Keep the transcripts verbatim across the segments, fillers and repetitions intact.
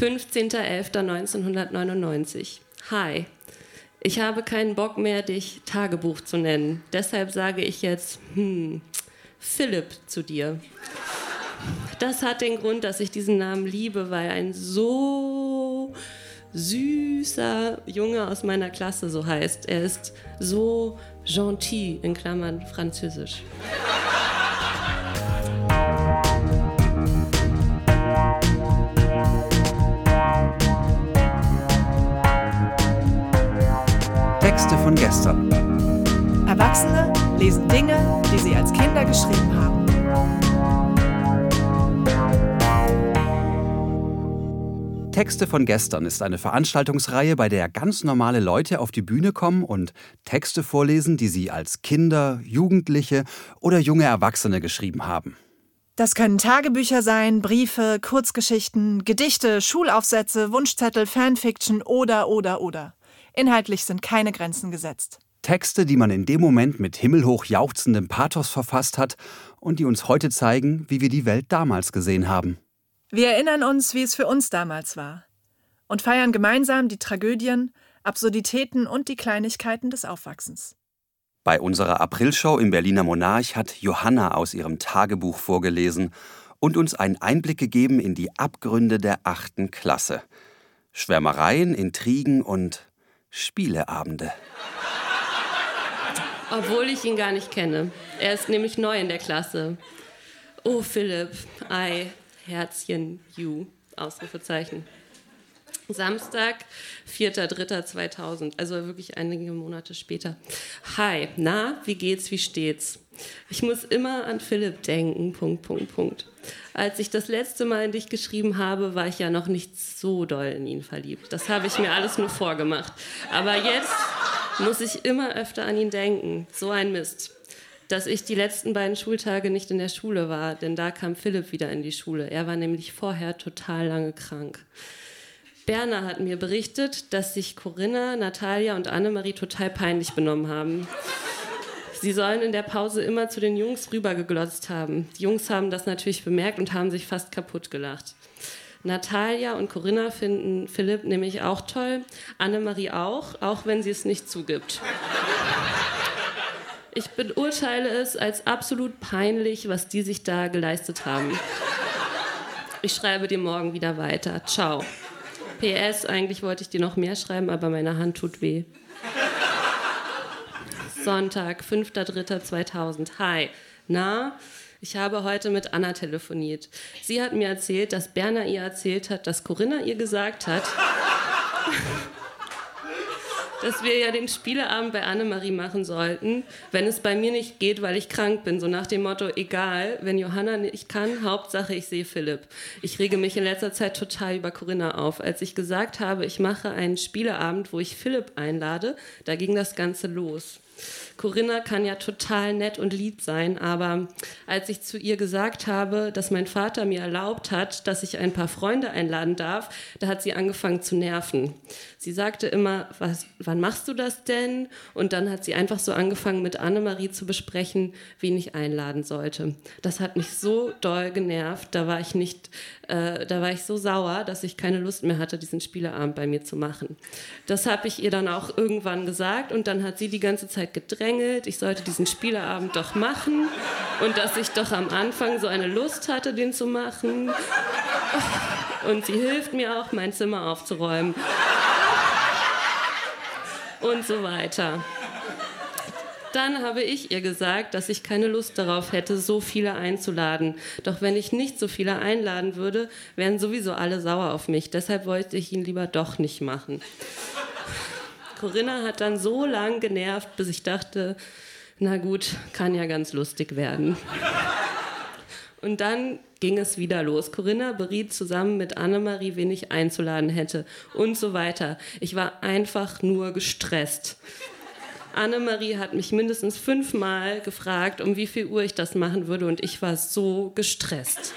fünfzehnter elfter neunzehnhundertneunundneunzig. Hi, ich habe keinen Bock mehr, dich Tagebuch zu nennen. Deshalb sage ich jetzt, hm, Philipp zu dir. Das hat den Grund, dass ich diesen Namen liebe, weil ein so süßer Junge aus meiner Klasse so heißt. Er ist so gentil, in Klammern französisch. Texte von gestern. Erwachsene lesen Dinge, die sie als Kinder geschrieben haben. Texte von gestern ist eine Veranstaltungsreihe, bei der ganz normale Leute auf die Bühne kommen und Texte vorlesen, die sie als Kinder, Jugendliche oder junge Erwachsene geschrieben haben. Das können Tagebücher sein, Briefe, Kurzgeschichten, Gedichte, Schulaufsätze, Wunschzettel, Fanfiction oder, oder, oder. Inhaltlich sind keine Grenzen gesetzt. Texte, die man in dem Moment mit himmelhoch jauchzendem Pathos verfasst hat und die uns heute zeigen, wie wir die Welt damals gesehen haben. Wir erinnern uns, wie es für uns damals war und feiern gemeinsam die Tragödien, Absurditäten und die Kleinigkeiten des Aufwachsens. Bei unserer Aprilshow im Berliner Monarch hat Johanna aus ihrem Tagebuch vorgelesen und uns einen Einblick gegeben in die Abgründe der achten Klasse. Schwärmereien, Intrigen und Spieleabende. Obwohl ich ihn gar nicht kenne. Er ist nämlich neu in der Klasse. Oh, Philipp, ei, Herzchen, you, Ausrufezeichen. Samstag, vierter dritter zweitausend, also wirklich einige Monate später. Hi, na, wie geht's, wie steht's? Ich muss immer an Philipp denken, Punkt, Punkt, Punkt. Als ich das letzte Mal in dich geschrieben habe, war ich ja noch nicht so doll in ihn verliebt. Das habe ich mir alles nur vorgemacht. Aber jetzt muss ich immer öfter an ihn denken. So ein Mist. Dass ich die letzten beiden Schultage nicht in der Schule war, denn da kam Philipp wieder in die Schule. Er war nämlich vorher total lange krank. Berner hat mir berichtet, dass sich Corinna, Natalia und Annemarie total peinlich benommen haben. Sie sollen in der Pause immer zu den Jungs rübergeglotzt haben. Die Jungs haben das natürlich bemerkt und haben sich fast kaputt gelacht. Natalia und Corinna finden Philipp nämlich auch toll, Annemarie auch, auch wenn sie es nicht zugibt. Ich beurteile es als absolut peinlich, was die sich da geleistet haben. Ich schreibe dir morgen wieder weiter. Ciao. P S, eigentlich wollte ich dir noch mehr schreiben, aber meine Hand tut weh. Sonntag, fünfter dritter zweitausend. Hi. Na, ich habe heute mit Anna telefoniert. Sie hat mir erzählt, dass Berner ihr erzählt hat, dass Corinna ihr gesagt hat, dass wir ja den Spieleabend bei Annemarie machen sollten, wenn es bei mir nicht geht, weil ich krank bin. So nach dem Motto, egal, wenn Johanna nicht kann, Hauptsache ich sehe Philipp. Ich rege mich in letzter Zeit total über Corinna auf. Als ich gesagt habe, ich mache einen Spieleabend, wo ich Philipp einlade, da ging das Ganze los. Corinna kann ja total nett und lieb sein, aber als ich zu ihr gesagt habe, dass mein Vater mir erlaubt hat, dass ich ein paar Freunde einladen darf, da hat sie angefangen zu nerven. Sie sagte immer, was, wann machst du das denn? Und dann hat sie einfach so angefangen, mit Annemarie zu besprechen, wen ich einladen sollte. Das hat mich so doll genervt, da war ich nicht, äh, da war ich so sauer, dass ich keine Lust mehr hatte, diesen Spieleabend bei mir zu machen. Das habe ich ihr dann auch irgendwann gesagt und dann hat sie die ganze Zeit gedrängt, ich sollte diesen Spieleabend doch machen und dass ich doch am Anfang so eine Lust hatte, den zu machen. Und sie hilft mir auch, mein Zimmer aufzuräumen. Und so weiter. Dann habe ich ihr gesagt, dass ich keine Lust darauf hätte, so viele einzuladen. Doch wenn ich nicht so viele einladen würde, wären sowieso alle sauer auf mich. Deshalb wollte ich ihn lieber doch nicht machen. Corinna hat dann so lang genervt, bis ich dachte, na gut, kann ja ganz lustig werden. Und dann ging es wieder los. Corinna beriet zusammen mit Annemarie, wen ich einzuladen hätte und so weiter. Ich war einfach nur gestresst. Annemarie hat mich mindestens fünfmal gefragt, um wie viel Uhr ich das machen würde und ich war so gestresst.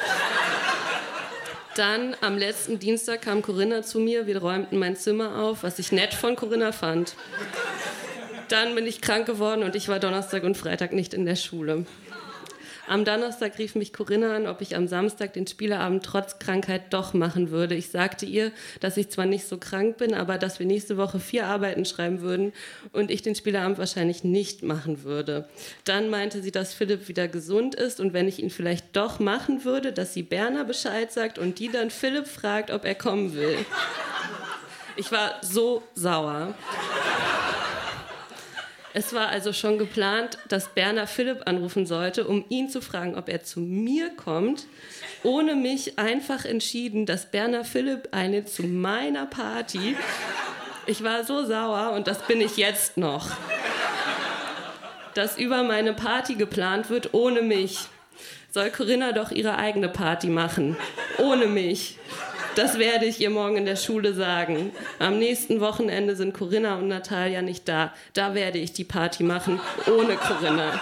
Dann am letzten Dienstag kam Corinna zu mir, wir räumten mein Zimmer auf, was ich nett von Corinna fand. Dann bin ich krank geworden und ich war Donnerstag und Freitag nicht in der Schule. Am Donnerstag rief mich Corinna an, ob ich am Samstag den Spieleabend trotz Krankheit doch machen würde. Ich sagte ihr, dass ich zwar nicht so krank bin, aber dass wir nächste Woche vier Arbeiten schreiben würden und ich den Spieleabend wahrscheinlich nicht machen würde. Dann meinte sie, dass Philipp wieder gesund ist und wenn ich ihn vielleicht doch machen würde, dass sie Berna Bescheid sagt und die dann Philipp fragt, ob er kommen will. Ich war so sauer. Es war also schon geplant, dass Berna Philipp anrufen sollte, um ihn zu fragen, ob er zu mir kommt. Ohne mich einfach entschieden, dass Berna Philipp einlädt zu meiner Party. Ich war so sauer und das bin ich jetzt noch. Dass über meine Party geplant wird, ohne mich. Soll Corinna doch ihre eigene Party machen, ohne mich. Das werde ich ihr morgen in der Schule sagen. Am nächsten Wochenende sind Corinna und Natalia nicht da. Da werde ich die Party machen, ohne Corinna.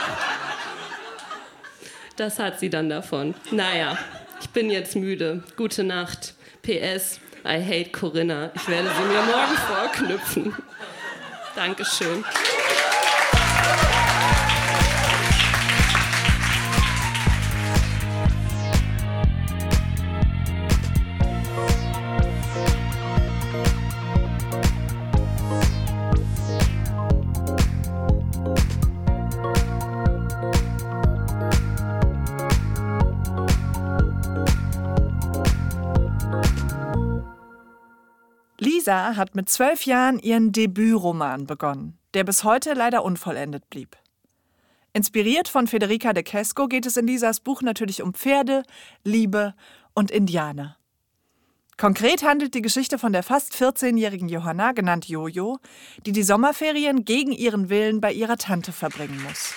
Das hat sie dann davon. Naja, ich bin jetzt müde. Gute Nacht. P S. I hate Corinna. Ich werde sie mir morgen vorknüpfen. Dankeschön. Lisa hat mit zwölf Jahren ihren Debütroman begonnen, der bis heute leider unvollendet blieb. Inspiriert von Federica de Cesco geht es in Lisas Buch natürlich um Pferde, Liebe und Indianer. Konkret handelt die Geschichte von der fast vierzehnjährigen Johanna, genannt Jojo, die die Sommerferien gegen ihren Willen bei ihrer Tante verbringen muss.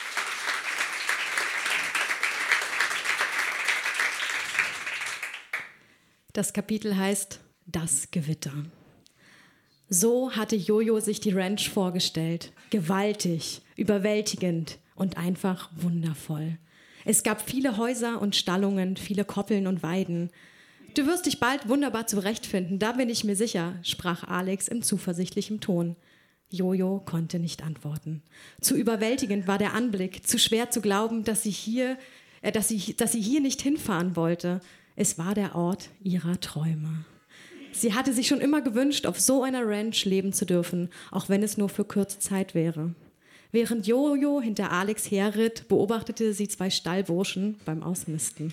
Das Kapitel heißt Das Gewitter. So hatte Jojo sich die Ranch vorgestellt. Gewaltig, überwältigend und einfach wundervoll. Es gab viele Häuser und Stallungen, viele Koppeln und Weiden. Du wirst dich bald wunderbar zurechtfinden, da bin ich mir sicher, sprach Alex in zuversichtlichem Ton. Jojo konnte nicht antworten. Zu überwältigend war der Anblick, zu schwer zu glauben, dass sie hier, äh, dass sie, dass sie hier nicht hinfahren wollte. Es war der Ort ihrer Träume. Sie hatte sich schon immer gewünscht, auf so einer Ranch leben zu dürfen, auch wenn es nur für kurze Zeit wäre. Während Jojo hinter Alex herritt, beobachtete sie zwei Stallburschen beim Ausmisten.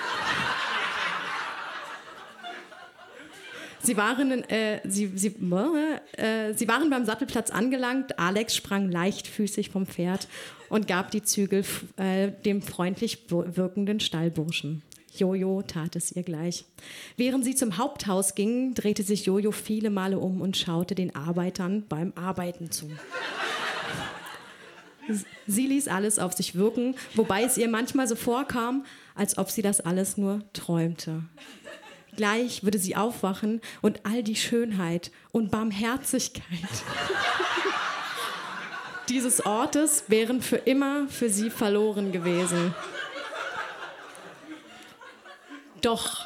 Sie waren, äh, sie, sie, äh, sie waren beim Sattelplatz angelangt. Alex sprang leichtfüßig vom Pferd und gab die Zügel äh, dem freundlich wirkenden Stallburschen. Jojo tat es ihr gleich. Während sie zum Haupthaus gingen, drehte sich Jojo viele Male um und schaute den Arbeitern beim Arbeiten zu. Sie ließ alles auf sich wirken, wobei es ihr manchmal so vorkam, als ob sie das alles nur träumte. Gleich würde sie aufwachen und all die Schönheit und Barmherzigkeit dieses Ortes wären für immer für sie verloren gewesen. Doch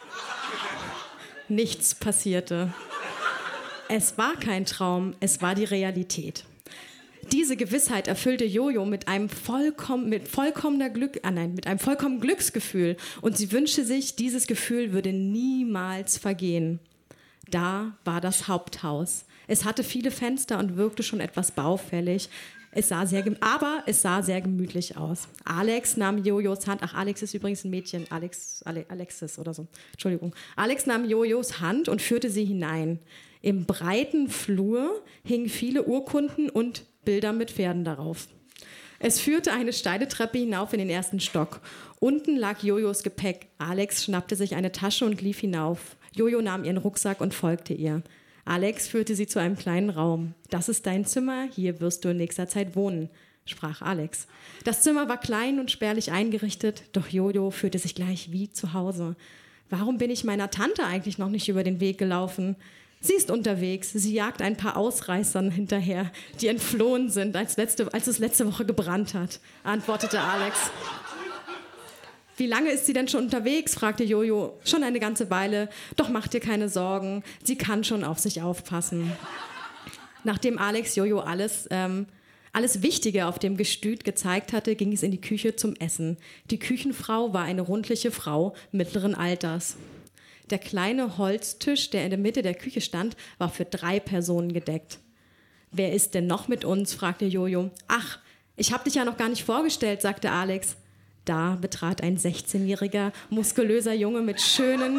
nichts passierte. Es war kein Traum, es war die Realität. Diese Gewissheit erfüllte Jojo mit einem vollkommen, mit vollkommener Glück, ah nein, mit einem vollkommenen Glücksgefühl und sie wünschte sich, dieses Gefühl würde niemals vergehen. Da war das Haupthaus. Es hatte viele Fenster und wirkte schon etwas baufällig. Es sah sehr, aber es sah sehr gemütlich aus. Alex nahm Jojos Hand, ach, Alex ist übrigens ein Mädchen, Alex, Ale, Alexis oder so, Entschuldigung. Alex nahm Jojos Hand und führte sie hinein. Im breiten Flur hingen viele Urkunden und Bilder mit Pferden darauf. Es führte eine steile Treppe hinauf in den ersten Stock. Unten lag Jojos Gepäck. Alex schnappte sich eine Tasche und lief hinauf. Jojo nahm ihren Rucksack und folgte ihr. Alex führte sie zu einem kleinen Raum. Das ist dein Zimmer, hier wirst du in nächster Zeit wohnen, sprach Alex. Das Zimmer war klein und spärlich eingerichtet, doch Jojo fühlte sich gleich wie zu Hause. Warum bin ich meiner Tante eigentlich noch nicht über den Weg gelaufen? Sie ist unterwegs, sie jagt ein paar Ausreißern hinterher, die entflohen sind, als, letzte, als es letzte Woche gebrannt hat, antwortete Alex. Wie lange ist sie denn schon unterwegs, fragte Jojo. Schon eine ganze Weile, doch mach dir keine Sorgen, sie kann schon auf sich aufpassen. Nachdem Alex Jojo alles, ähm, alles Wichtige auf dem Gestüt gezeigt hatte, ging es in die Küche zum Essen. Die Küchenfrau war eine rundliche Frau mittleren Alters. Der kleine Holztisch, der in der Mitte der Küche stand, war für drei Personen gedeckt. »Wer ist denn noch mit uns?« fragte Jojo. »Ach, ich habe dich ja noch gar nicht vorgestellt«, sagte Alex. Da betrat ein sechzehnjähriger, muskulöser Junge mit schönen...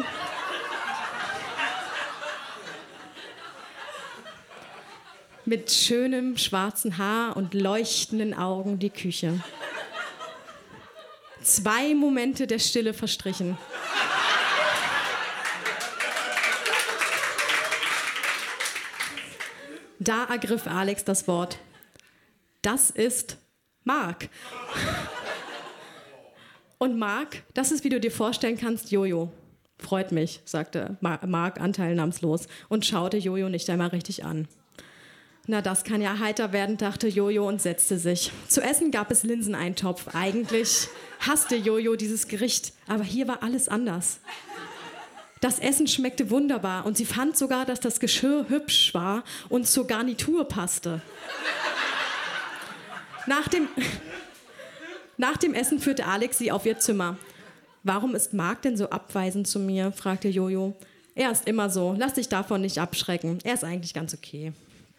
mit schönem schwarzen Haar und leuchtenden Augen die Küche. Zwei Momente der Stille verstrichen. Da ergriff Alex das Wort. Das ist Mark. Und Mark, das ist, wie du dir vorstellen kannst, Jojo. Freut mich, sagte Mark anteilnahmslos und schaute Jojo nicht einmal richtig an. Na, das kann ja heiter werden, dachte Jojo und setzte sich. Zu essen gab es Linseneintopf. Eigentlich hasste Jojo dieses Gericht, aber hier war alles anders. Das Essen schmeckte wunderbar und sie fand sogar, dass das Geschirr hübsch war und zur Garnitur passte. Nach dem, nach dem Essen führte Alex sie auf ihr Zimmer. »Warum ist Mark denn so abweisend zu mir?« fragte Jojo. »Er ist immer so. Lass dich davon nicht abschrecken. Er ist eigentlich ganz okay«,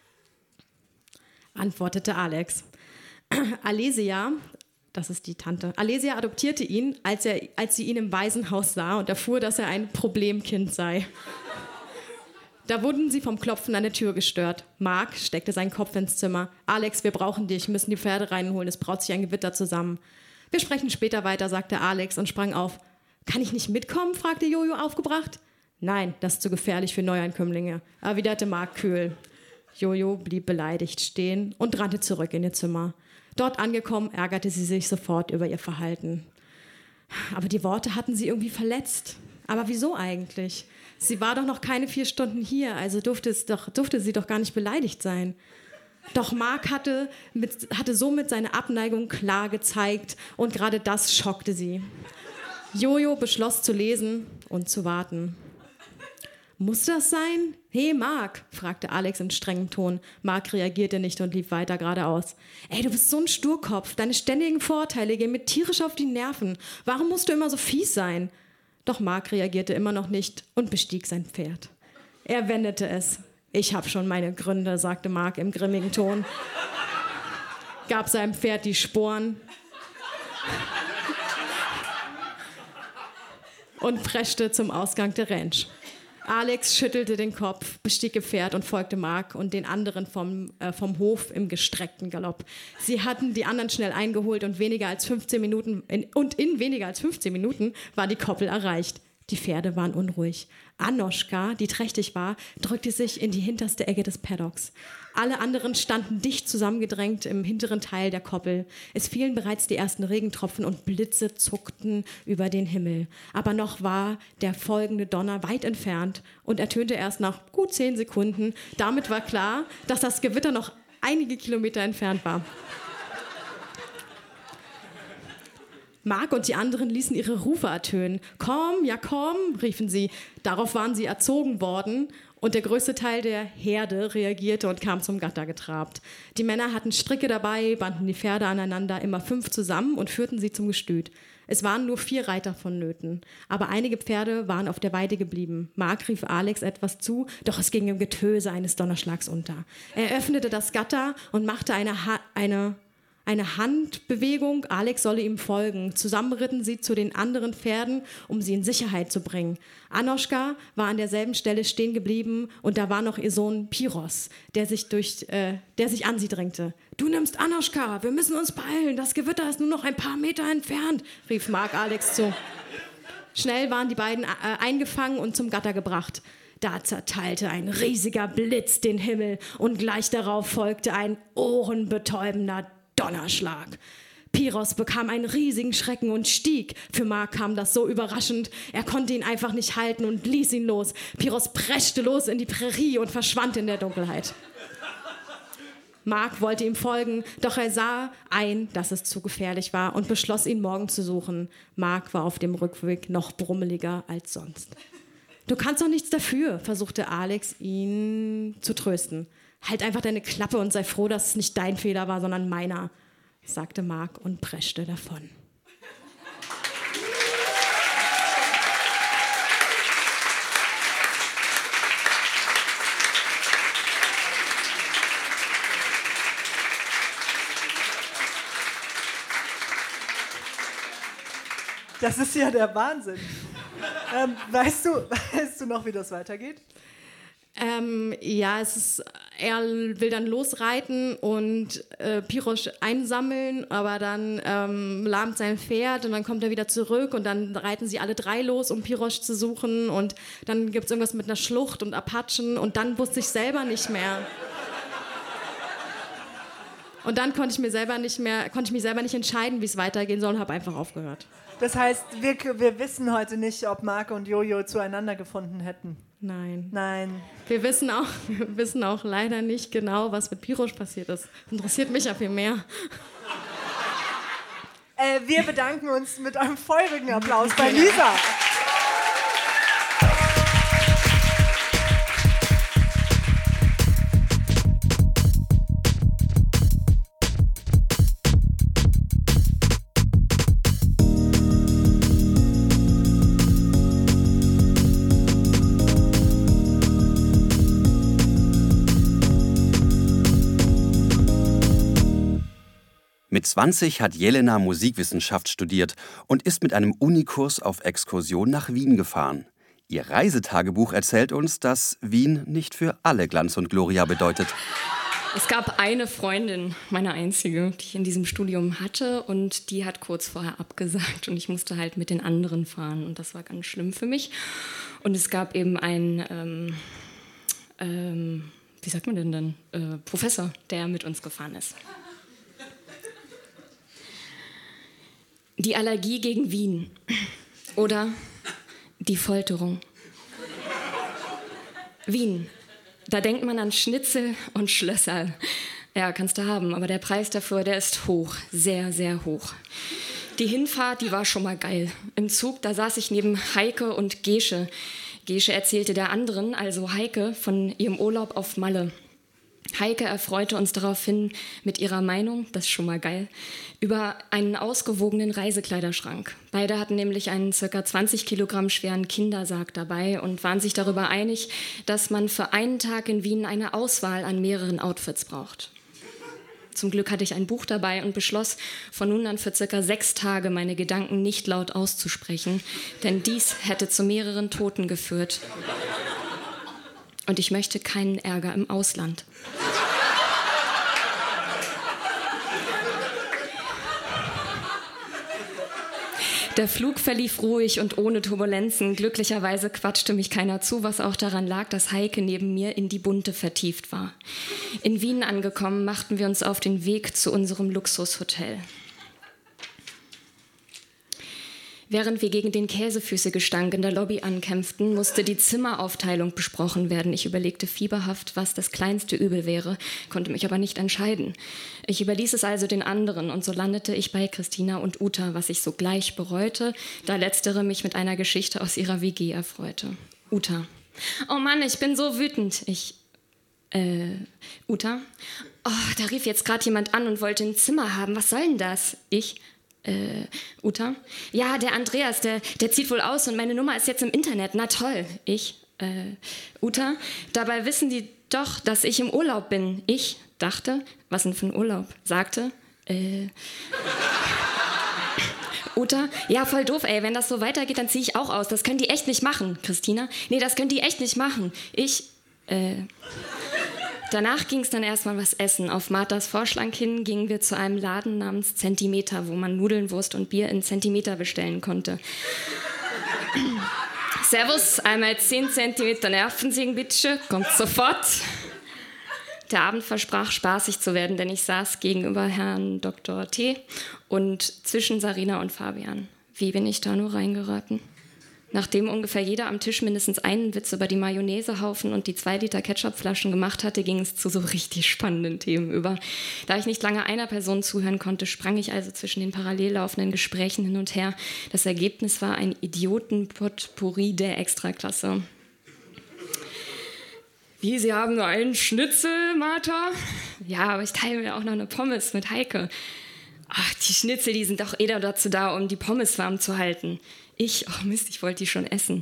antwortete Alex. Alesia, das ist die Tante, Alesia adoptierte ihn, als, er, als sie ihn im Waisenhaus sah und erfuhr, dass er ein Problemkind sei. Da wurden sie vom Klopfen an der Tür gestört. Mark steckte seinen Kopf ins Zimmer. »Alex, wir brauchen dich, müssen die Pferde reinholen, es braut sich ein Gewitter zusammen.« »Wir sprechen später weiter«, sagte Alex und sprang auf. »Kann ich nicht mitkommen?« fragte Jojo aufgebracht. »Nein, das ist zu gefährlich für Neuankömmlinge«, erwiderte Mark kühl. Jojo blieb beleidigt stehen und rannte zurück in ihr Zimmer. Dort angekommen, ärgerte sie sich sofort über ihr Verhalten. Aber die Worte hatten sie irgendwie verletzt. Aber wieso eigentlich? Sie war doch noch keine vier Stunden hier, also durfte, es doch, durfte sie doch gar nicht beleidigt sein. Doch Mark hatte, mit, hatte somit seine Abneigung klar gezeigt und gerade das schockte sie. Jojo beschloss zu lesen und zu warten. »Muss das sein? Hey, Mark«, fragte Alex in strengem Ton. Mark reagierte nicht und lief weiter geradeaus. »Ey, du bist so ein Sturkopf. Deine ständigen Vorteile gehen mir tierisch auf die Nerven. Warum musst du immer so fies sein?« Doch Mark reagierte immer noch nicht und bestieg sein Pferd. Er wendete es. »Ich habe schon meine Gründe«, sagte Mark im grimmigen Ton. Gab seinem Pferd die Sporen und preschte zum Ausgang der Ranch. Alex schüttelte den Kopf, bestieg ihr Pferd und folgte Mark und den anderen vom, äh, vom Hof im gestreckten Galopp. Sie hatten die anderen schnell eingeholt und, weniger als fünfzehn Minuten, in, und in weniger als fünfzehn Minuten war die Koppel erreicht. Die Pferde waren unruhig. Anoschka, die trächtig war, drückte sich in die hinterste Ecke des Paddocks. Alle anderen standen dicht zusammengedrängt im hinteren Teil der Koppel. Es fielen bereits die ersten Regentropfen und Blitze zuckten über den Himmel. Aber noch war der folgende Donner weit entfernt und ertönte erst nach gut zehn Sekunden. Damit war klar, dass das Gewitter noch einige Kilometer entfernt war. Mark und die anderen ließen ihre Rufe ertönen. »Komm, ja komm«, riefen sie. Darauf waren sie erzogen worden und der größte Teil der Herde reagierte und kam zum Gatter getrabt. Die Männer hatten Stricke dabei, banden die Pferde aneinander, immer fünf zusammen und führten sie zum Gestüt. Es waren nur vier Reiter vonnöten, aber einige Pferde waren auf der Weide geblieben. Mark rief Alex etwas zu, doch es ging im Getöse eines Donnerschlags unter. Er öffnete das Gatter und machte eine, ha- eine Eine Handbewegung, Alex solle ihm folgen. Zusammen ritten sie zu den anderen Pferden, um sie in Sicherheit zu bringen. Anoschka war an derselben Stelle stehen geblieben und da war noch ihr Sohn Piros, der sich, durch, äh, der sich an sie drängte. »Du nimmst Anoschka, wir müssen uns beeilen, das Gewitter ist nur noch ein paar Meter entfernt«, rief Mark Alex zu. Schnell waren die beiden äh, eingefangen und zum Gatter gebracht. Da zerteilte ein riesiger Blitz den Himmel und gleich darauf folgte ein ohrenbetäubender Donnerschlag. Piros bekam einen riesigen Schrecken und stieg. Für Mark kam das so überraschend. Er konnte ihn einfach nicht halten und ließ ihn los. Piros preschte los in die Prärie und verschwand in der Dunkelheit. Mark wollte ihm folgen, doch er sah ein, dass es zu gefährlich war und beschloss, ihn morgen zu suchen. Mark war auf dem Rückweg noch brummeliger als sonst. »Du kannst doch nichts dafür«, versuchte Alex, ihn zu trösten. Halt einfach deine Klappe und sei froh, dass es nicht dein Fehler war, sondern meiner, sagte Mark und preschte davon. Das ist ja der Wahnsinn. ähm, weißt du, weißt du noch, wie das weitergeht? Ähm, ja, es ist, er will dann losreiten und äh, Pirosch einsammeln, aber dann ähm, lahmt sein Pferd und dann kommt er wieder zurück und dann reiten sie alle drei los, um Pirosch zu suchen und dann gibt es irgendwas mit einer Schlucht und Apachen und dann wusste ich selber nicht mehr. Und dann konnte ich mir selber nicht mehr, konnte ich mich selber nicht entscheiden, wie es weitergehen soll und habe einfach aufgehört. Das heißt, wir, wir wissen heute nicht, ob Mark und Jojo zueinander gefunden hätten. Nein. Nein. Wir wissen auch, wir wissen auch leider nicht genau, was mit Pirosch passiert ist. Interessiert mich ja viel mehr. Äh, wir bedanken uns mit einem feurigen Applaus bei Lisa. Mit zwanzig hat Jelena Musikwissenschaft studiert und ist mit einem Unikurs auf Exkursion nach Wien gefahren. Ihr Reisetagebuch erzählt uns, dass Wien nicht für alle Glanz und Gloria bedeutet. Es gab eine Freundin, meine einzige, die ich in diesem Studium hatte und die hat kurz vorher abgesagt und ich musste halt mit den anderen fahren und das war ganz schlimm für mich. Und es gab eben einen, ähm, ähm, wie sagt man denn dann, äh, Professor, der mit uns gefahren ist. Die Allergie gegen Wien oder die Folterung. Wien, da denkt man an Schnitzel und Schlösser. Ja, kannst du haben, aber der Preis dafür, der ist hoch, sehr, sehr hoch. Die Hinfahrt, die war schon mal geil. Im Zug, da saß ich neben Heike und Gesche. Gesche erzählte der anderen, also Heike, von ihrem Urlaub auf Malle. Heike erfreute uns daraufhin mit ihrer Meinung, das ist schon mal geil, über einen ausgewogenen Reisekleiderschrank. Beide hatten nämlich einen ca. zwanzig Kilogramm schweren Kindersarg dabei und waren sich darüber einig, dass man für einen Tag in Wien eine Auswahl an mehreren Outfits braucht. Zum Glück hatte ich ein Buch dabei und beschloss, von nun an für ca. sechs Tage meine Gedanken nicht laut auszusprechen, denn dies hätte zu mehreren Toten geführt. Und ich möchte keinen Ärger im Ausland. Der Flug verlief ruhig und ohne Turbulenzen. Glücklicherweise quatschte mich keiner zu, was auch daran lag, dass Heike neben mir in die Bunte vertieft war. In Wien angekommen, machten wir uns auf den Weg zu unserem Luxushotel. Während wir gegen den Käsefüßegestank in der Lobby ankämpften, musste die Zimmeraufteilung besprochen werden. Ich überlegte fieberhaft, was das kleinste Übel wäre, konnte mich aber nicht entscheiden. Ich überließ es also den anderen und so landete ich bei Christina und Uta, was ich sogleich bereute, da letztere mich mit einer Geschichte aus ihrer W G erfreute. Uta: Oh Mann, ich bin so wütend. Ich, äh, Uta: Oh, da rief jetzt gerade jemand an und wollte ein Zimmer haben. Was soll denn das? Ich: Äh, Uta: Ja, der Andreas, der, der zieht wohl aus und meine Nummer ist jetzt im Internet. Na toll. Ich, äh, Uta: Dabei wissen die doch, dass ich im Urlaub bin. Ich dachte: Was denn für ein Urlaub? Sagte, äh, Uta: Ja, voll doof, ey. Wenn das so weitergeht, dann ziehe ich auch aus. Das können die echt nicht machen. Christina: Nee, das können die echt nicht machen. Ich, äh... Danach ging es dann erstmal was essen. Auf Marthas Vorschlag hin gingen wir zu einem Laden namens Zentimeter, wo man Nudeln, Wurst und Bier in Zentimeter bestellen konnte. Servus, einmal zehn Zentimeter Nervensägen, bitte. Kommt sofort. Der Abend versprach spaßig zu werden, denn ich saß gegenüber Herrn Doktor T. und zwischen Sarina und Fabian. Wie bin ich da nur reingeraten? Nachdem ungefähr jeder am Tisch mindestens einen Witz über die Mayonnaisehaufen und die zwei Liter Ketchupflaschen gemacht hatte, ging es zu so richtig spannenden Themen über. Da ich nicht lange einer Person zuhören konnte, sprang ich also zwischen den parallel laufenden Gesprächen hin und her. Das Ergebnis war ein Idioten-Potpourri der Extraklasse. Wie, Sie haben nur einen Schnitzel, Martha? Ja, aber ich teile mir auch noch eine Pommes mit Heike. Ach, die Schnitzel, die sind doch eh dazu da, um die Pommes warm zu halten. Ich, oh Mist, ich wollte die schon essen.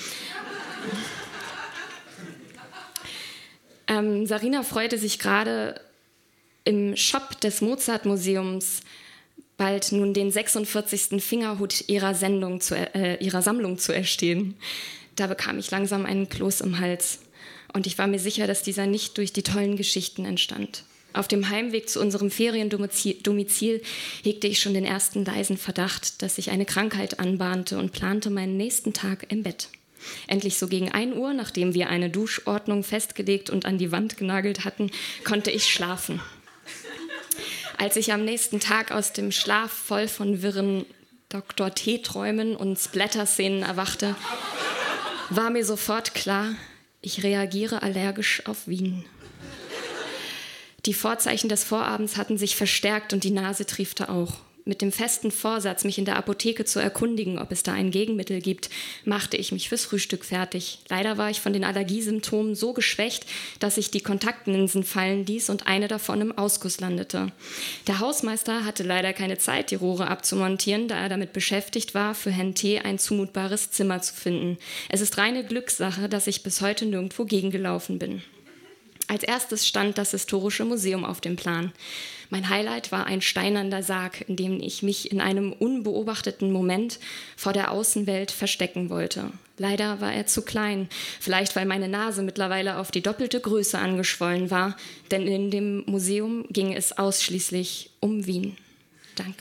ähm, Sarina freute sich gerade im Shop des Mozart-Museums bald nun den sechsundvierzigsten Fingerhut ihrer, Sendung zu, äh, ihrer Sammlung zu erstehen. Da bekam ich langsam einen Kloß im Hals. Und ich war mir sicher, dass dieser nicht durch die tollen Geschichten entstand. Auf dem Heimweg zu unserem Feriendomizil hegte ich schon den ersten leisen Verdacht, dass sich eine Krankheit anbahnte und plante meinen nächsten Tag im Bett. Endlich so gegen ein Uhr, nachdem wir eine Duschordnung festgelegt und an die Wand genagelt hatten, konnte ich schlafen. Als ich am nächsten Tag aus dem Schlaf voll von wirren Doktor T-Träumen und Splatter-Szenen erwachte, war mir sofort klar, ich reagiere allergisch auf Wien. Die Vorzeichen des Vorabends hatten sich verstärkt und die Nase triefte auch. Mit dem festen Vorsatz, mich in der Apotheke zu erkundigen, ob es da ein Gegenmittel gibt, machte ich mich fürs Frühstück fertig. Leider war ich von den Allergiesymptomen so geschwächt, dass ich die Kontaktlinsen fallen ließ und eine davon im Ausguss landete. Der Hausmeister hatte leider keine Zeit, die Rohre abzumontieren, da er damit beschäftigt war, für Herrn T. ein zumutbares Zimmer zu finden. Es ist reine Glückssache, dass ich bis heute nirgendwo gegengelaufen bin. Als erstes stand das Historische Museum auf dem Plan. Mein Highlight war ein steinerner Sarg, in dem ich mich in einem unbeobachteten Moment vor der Außenwelt verstecken wollte. Leider war er zu klein, vielleicht weil meine Nase mittlerweile auf die doppelte Größe angeschwollen war, denn in dem Museum ging es ausschließlich um Wien. Danke.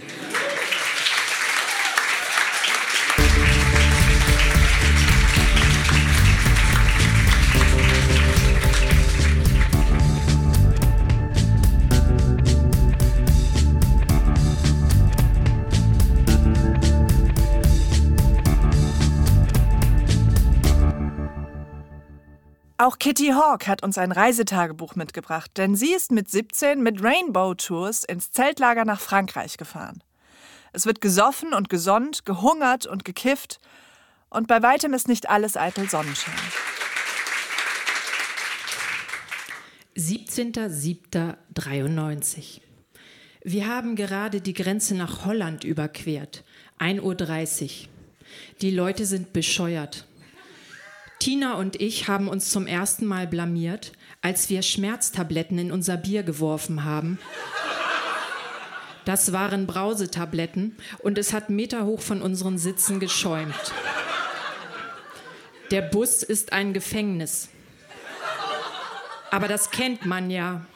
Auch Kitty Hawk hat uns ein Reisetagebuch mitgebracht, denn sie ist mit siebzehn mit Rainbow Tours ins Zeltlager nach Frankreich gefahren. Es wird gesoffen und gesonnt, gehungert und gekifft und bei weitem ist nicht alles eitel Sonnenschein. siebzehnter siebter dreiundneunzig. Wir haben gerade die Grenze nach Holland überquert. ein Uhr dreißig. Die Leute sind bescheuert. Tina und ich haben uns zum ersten Mal blamiert, als wir Schmerztabletten in unser Bier geworfen haben. Das waren Brausetabletten und es hat meterhoch von unseren Sitzen geschäumt. Der Bus ist ein Gefängnis. Aber das kennt man ja.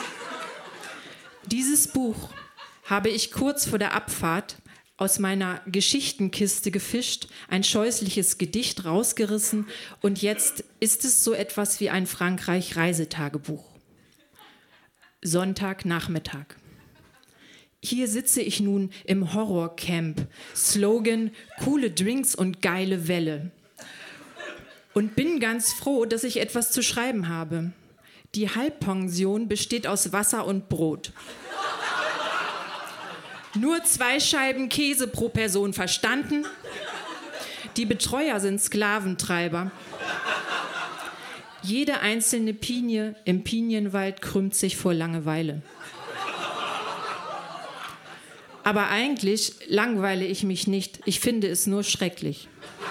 Dieses Buch habe ich kurz vor der Abfahrt aus meiner Geschichtenkiste gefischt, ein scheußliches Gedicht rausgerissen und jetzt ist es so etwas wie ein Frankreich-Reisetagebuch. Sonntagnachmittag. Hier sitze ich nun im Horrorcamp. Slogan: coole Drinks und geile Welle. Und bin ganz froh, dass ich etwas zu schreiben habe. Die Halbpension besteht aus Wasser und Brot. Nur zwei Scheiben Käse pro Person, verstanden? Die Betreuer sind Sklaventreiber. Jede einzelne Pinie im Pinienwald krümmt sich vor Langeweile. Aber eigentlich langweile ich mich nicht. Ich finde es nur schrecklich.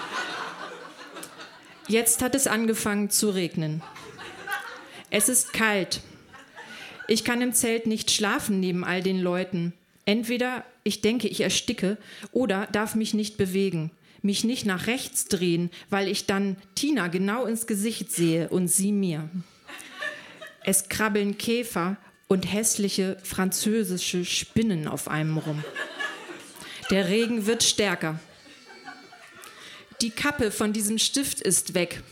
Jetzt hat es angefangen zu regnen. Es ist kalt. Ich kann im Zelt nicht schlafen neben all den Leuten. Entweder ich denke, ich ersticke oder darf mich nicht bewegen, mich nicht nach rechts drehen, weil ich dann Tina genau ins Gesicht sehe und sie mir. Es krabbeln Käfer und hässliche französische Spinnen auf einem rum. Der Regen wird stärker. Die Kappe von diesem Stift ist weg.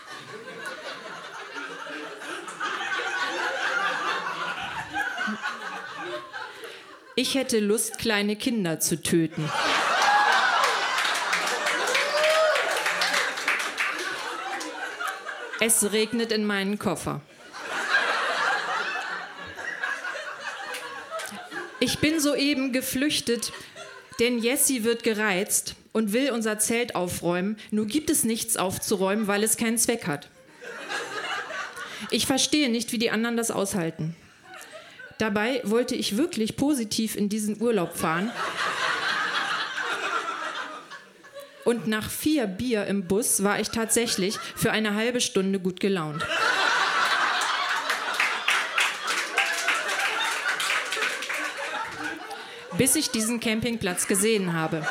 Ich hätte Lust, kleine Kinder zu töten. Es regnet in meinen Koffer. Ich bin soeben geflüchtet, denn Jessie wird gereizt und will unser Zelt aufräumen. Nur gibt es nichts aufzuräumen, weil es keinen Zweck hat. Ich verstehe nicht, wie die anderen das aushalten. Dabei wollte ich wirklich positiv in diesen Urlaub fahren. Und nach vier Bier im Bus war ich tatsächlich für eine halbe Stunde gut gelaunt. Bis ich diesen Campingplatz gesehen habe.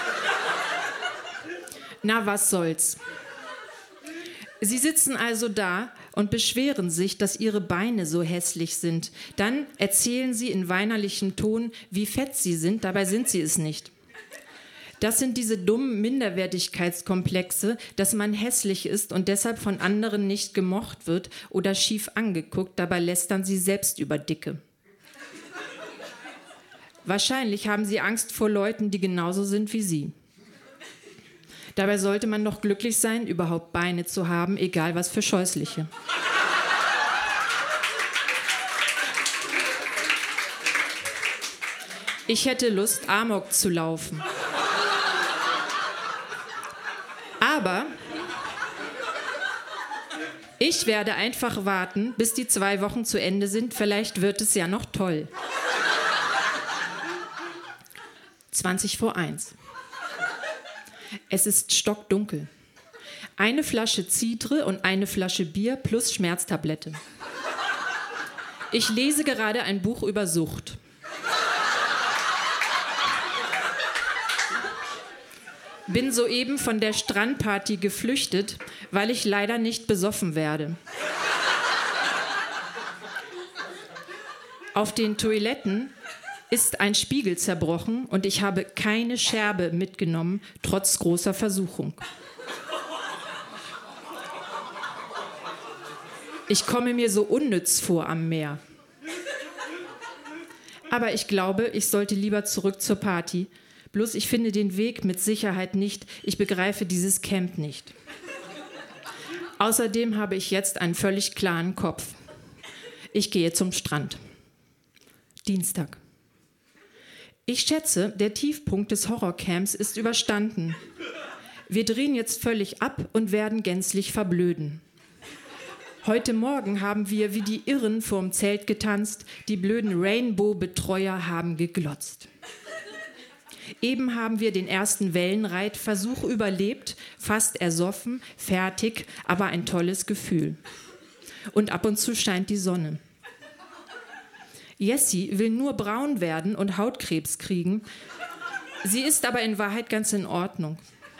Na, was soll's. Sie sitzen also da und beschweren sich, dass ihre Beine so hässlich sind. Dann erzählen sie in weinerlichem Ton, wie fett sie sind, dabei sind sie es nicht. Das sind diese dummen Minderwertigkeitskomplexe, dass man hässlich ist und deshalb von anderen nicht gemocht wird oder schief angeguckt, dabei lästern sie selbst über Dicke. Wahrscheinlich haben sie Angst vor Leuten, die genauso sind wie sie. Dabei sollte man doch glücklich sein, überhaupt Beine zu haben, egal was für scheußliche. Ich hätte Lust, Amok zu laufen. Aber ich werde einfach warten, bis die zwei Wochen zu Ende sind. Vielleicht wird es ja noch toll. zwanzig vor eins. Es ist stockdunkel. Eine Flasche Cidre und eine Flasche Bier plus Schmerztablette. Ich lese gerade ein Buch über Sucht. Bin soeben von der Strandparty geflüchtet, weil ich leider nicht besoffen werde. Auf den Toiletten ist ein Spiegel zerbrochen und ich habe keine Scherbe mitgenommen, trotz großer Versuchung. Ich komme mir so unnütz vor am Meer. Aber ich glaube, ich sollte lieber zurück zur Party. Bloß ich finde den Weg mit Sicherheit nicht. Ich begreife dieses Camp nicht. Außerdem habe ich jetzt einen völlig klaren Kopf. Ich gehe zum Strand. Dienstag. Ich schätze, der Tiefpunkt des Horrorcamps ist überstanden. Wir drehen jetzt völlig ab und werden gänzlich verblöden. Heute Morgen haben wir wie die Irren vorm Zelt getanzt, die blöden Rainbow-Betreuer haben geglotzt. Eben haben wir den ersten Wellenreitversuch überlebt, fast ersoffen, fertig, aber ein tolles Gefühl. Und ab und zu scheint die Sonne. Jessie will nur braun werden und Hautkrebs kriegen. Sie ist aber in Wahrheit ganz in Ordnung.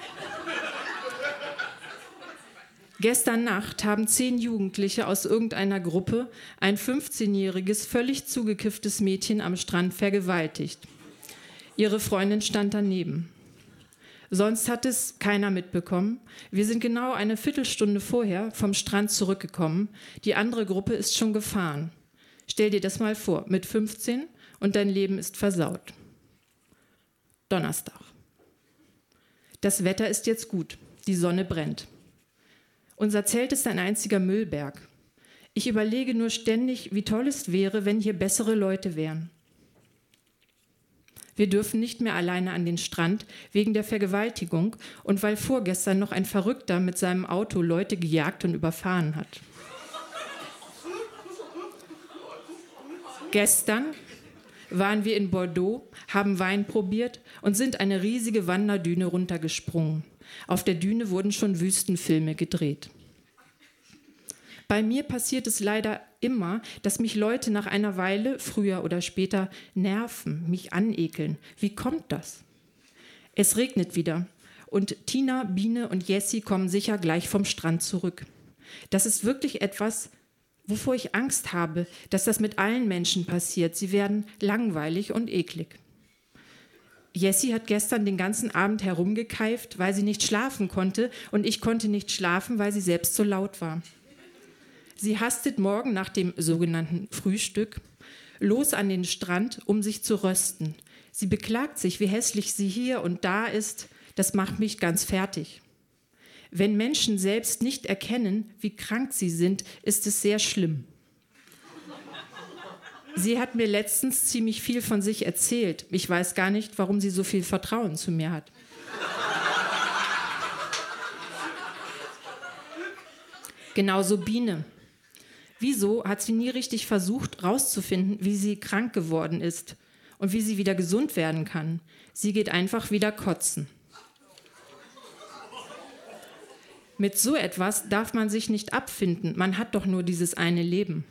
Gestern Nacht haben zehn Jugendliche aus irgendeiner Gruppe ein fünfzehnjähriges, völlig zugekifftes Mädchen am Strand vergewaltigt. Ihre Freundin stand daneben. Sonst hat es keiner mitbekommen. Wir sind genau eine Viertelstunde vorher vom Strand zurückgekommen. Die andere Gruppe ist schon gefahren. Stell dir das mal vor, mit fünfzehn und dein Leben ist versaut. Donnerstag. Das Wetter ist jetzt gut, die Sonne brennt. Unser Zelt ist ein einziger Müllberg. Ich überlege nur ständig, wie toll es wäre, wenn hier bessere Leute wären. Wir dürfen nicht mehr alleine an den Strand wegen der Vergewaltigung und weil vorgestern noch ein Verrückter mit seinem Auto Leute gejagt und überfahren hat. Gestern waren wir in Bordeaux, haben Wein probiert und sind eine riesige Wanderdüne runtergesprungen. Auf der Düne wurden schon Wüstenfilme gedreht. Bei mir passiert es leider immer, dass mich Leute nach einer Weile, früher oder später, nerven, mich anekeln. Wie kommt das? Es regnet wieder und Tina, Biene und Jessie kommen sicher gleich vom Strand zurück. Das ist wirklich etwas, wovor ich Angst habe, dass das mit allen Menschen passiert. Sie werden langweilig und eklig. Jessie hat gestern den ganzen Abend herumgekeift, weil sie nicht schlafen konnte und ich konnte nicht schlafen, weil sie selbst so laut war. Sie hastet morgen nach dem sogenannten Frühstück los an den Strand, um sich zu rösten. Sie beklagt sich, wie hässlich sie hier und da ist. Das macht mich ganz fertig. Wenn Menschen selbst nicht erkennen, wie krank sie sind, ist es sehr schlimm. Sie hat mir letztens ziemlich viel von sich erzählt. Ich weiß gar nicht, warum sie so viel Vertrauen zu mir hat. Genauso Biene. Wieso hat sie nie richtig versucht, rauszufinden, wie sie krank geworden ist und wie sie wieder gesund werden kann? Sie geht einfach wieder kotzen. Mit so etwas darf man sich nicht abfinden. Man hat doch nur dieses eine Leben.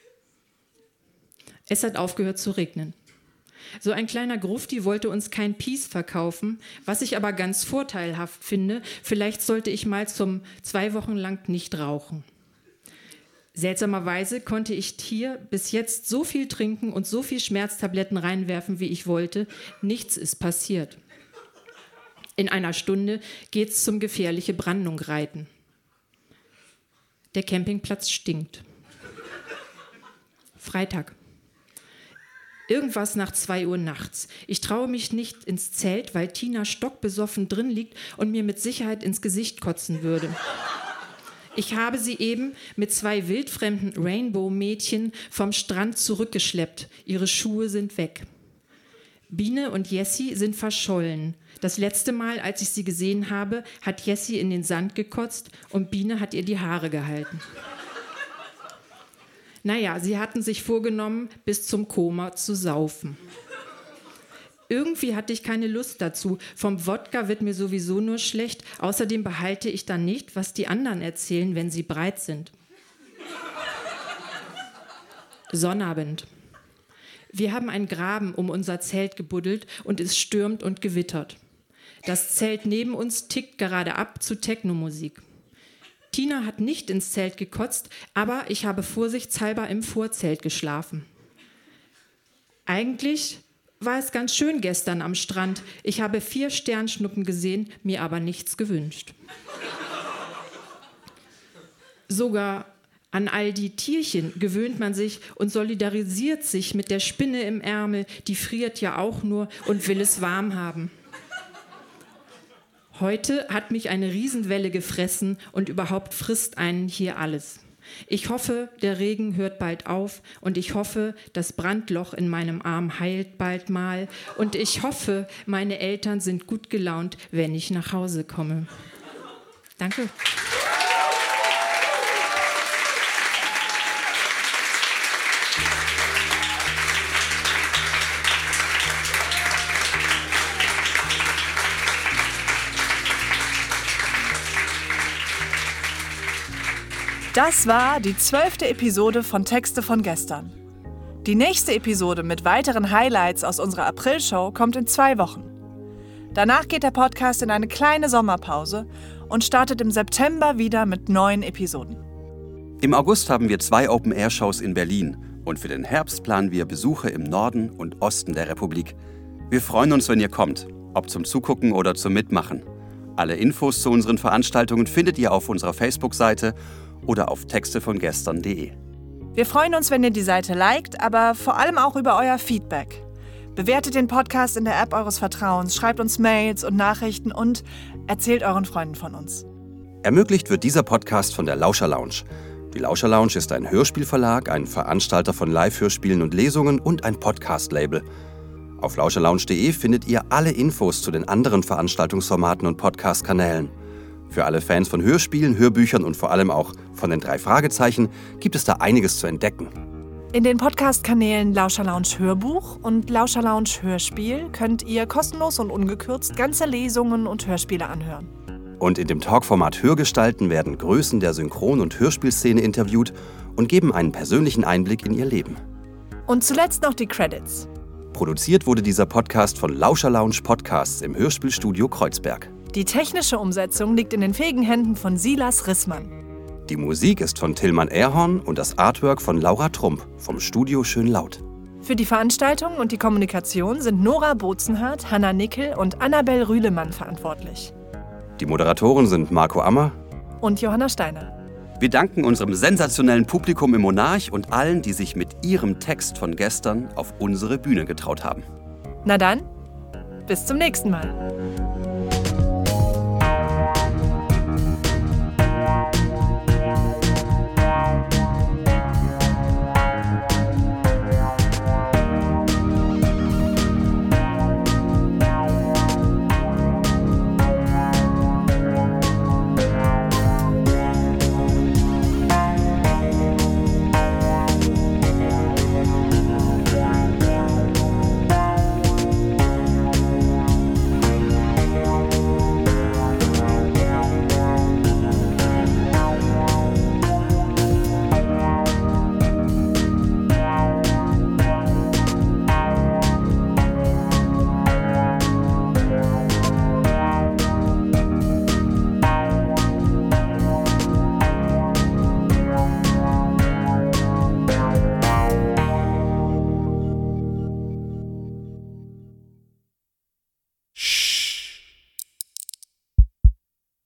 Es hat aufgehört zu regnen. So ein kleiner Grufti wollte uns kein Peace verkaufen, was ich aber ganz vorteilhaft finde. Vielleicht sollte ich mal zum zwei Wochen lang nicht rauchen. Seltsamerweise konnte ich hier bis jetzt so viel trinken und so viel Schmerztabletten reinwerfen, wie ich wollte. Nichts ist passiert. In einer Stunde geht's zum gefährliche Brandung reiten. Der Campingplatz stinkt. Freitag. Irgendwas nach zwei Uhr nachts. Ich traue mich nicht ins Zelt, weil Tina stockbesoffen drin liegt und mir mit Sicherheit ins Gesicht kotzen würde. Ich habe sie eben mit zwei wildfremden Rainbow-Mädchen vom Strand zurückgeschleppt. Ihre Schuhe sind weg. Biene und Jessie sind verschollen. Das letzte Mal, als ich sie gesehen habe, hat Jessie in den Sand gekotzt und Biene hat ihr die Haare gehalten. Naja, sie hatten sich vorgenommen, bis zum Koma zu saufen. Irgendwie hatte ich keine Lust dazu. Vom Wodka wird mir sowieso nur schlecht. Außerdem behalte ich dann nicht, was die anderen erzählen, wenn sie breit sind. Sonnabend. Wir haben einen Graben um unser Zelt gebuddelt und es stürmt und gewittert. Das Zelt neben uns tickt gerade ab zu Techno-Musik. Tina hat nicht ins Zelt gekotzt, aber ich habe vorsichtshalber im Vorzelt geschlafen. Eigentlich war es ganz schön gestern am Strand. Ich habe vier Sternschnuppen gesehen, mir aber nichts gewünscht. Sogar an all die Tierchen gewöhnt man sich und solidarisiert sich mit der Spinne im Ärmel, die friert ja auch nur und will es warm haben. Heute hat mich eine Riesenwelle gefressen und überhaupt frisst einen hier alles. Ich hoffe, der Regen hört bald auf und ich hoffe, das Brandloch in meinem Arm heilt bald mal und ich hoffe, meine Eltern sind gut gelaunt, wenn ich nach Hause komme. Danke. Das war die zwölfte Episode von Texte von gestern. Die nächste Episode mit weiteren Highlights aus unserer Aprilshow kommt in zwei Wochen. Danach geht der Podcast in eine kleine Sommerpause und startet im September wieder mit neuen Episoden. Im August haben wir zwei Open-Air-Shows in Berlin und für den Herbst planen wir Besuche im Norden und Osten der Republik. Wir freuen uns, wenn ihr kommt, ob zum Zugucken oder zum Mitmachen. Alle Infos zu unseren Veranstaltungen findet ihr auf unserer Facebook-Seite oder auf texte von gestern punkt de. Wir freuen uns, wenn ihr die Seite liked, aber vor allem auch über euer Feedback. Bewertet den Podcast in der App eures Vertrauens, schreibt uns Mails und Nachrichten und erzählt euren Freunden von uns. Ermöglicht wird dieser Podcast von der Lauscher Lounge. Die Lauscher Lounge ist ein Hörspielverlag, ein Veranstalter von Live-Hörspielen und Lesungen und ein Podcast-Label. Auf lauscher lounge punkt de findet ihr alle Infos zu den anderen Veranstaltungsformaten und Podcast-Kanälen. Für alle Fans von Hörspielen, Hörbüchern und vor allem auch von den drei Fragezeichen gibt es da einiges zu entdecken. In den Podcast-Kanälen Lauscher Lounge Hörbuch und Lauscher Lounge Hörspiel könnt ihr kostenlos und ungekürzt ganze Lesungen und Hörspiele anhören. Und in dem Talkformat Hörgestalten werden Größen der Synchron- und Hörspielszene interviewt und geben einen persönlichen Einblick in ihr Leben. Und zuletzt noch die Credits. Produziert wurde dieser Podcast von Lauscher Lounge Podcasts im Hörspielstudio Kreuzberg. Die technische Umsetzung liegt in den fähigen Händen von Silas Rissmann. Die Musik ist von Tillmann Erhorn und das Artwork von Laura Trump vom Studio Schönlaut. Für die Veranstaltung und die Kommunikation sind Nora Bozenhardt, Hanna Nickel und Annabel Rühlemann verantwortlich. Die Moderatoren sind Marco Ammer und Johanna Steiner. Wir danken unserem sensationellen Publikum im Monarch und allen, die sich mit ihrem Text von gestern auf unsere Bühne getraut haben. Na dann, bis zum nächsten Mal.